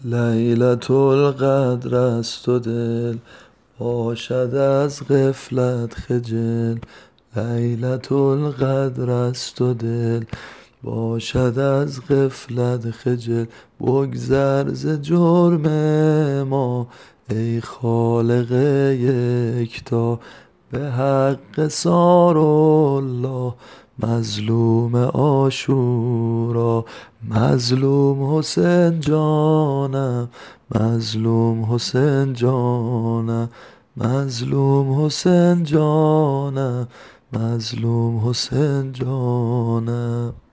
لیلة القدر است و دل باشد از غفلت خجل. لیلة القدر است و دل باشد از غفلت خجل. بگذر ز جرم ما ای خالق یکتا، به حق سار الله مظلوم عاشورا. مظلوم حسین جانم، مظلوم حسین جانم، مظلوم حسین جانم، مظلوم حسین جانم.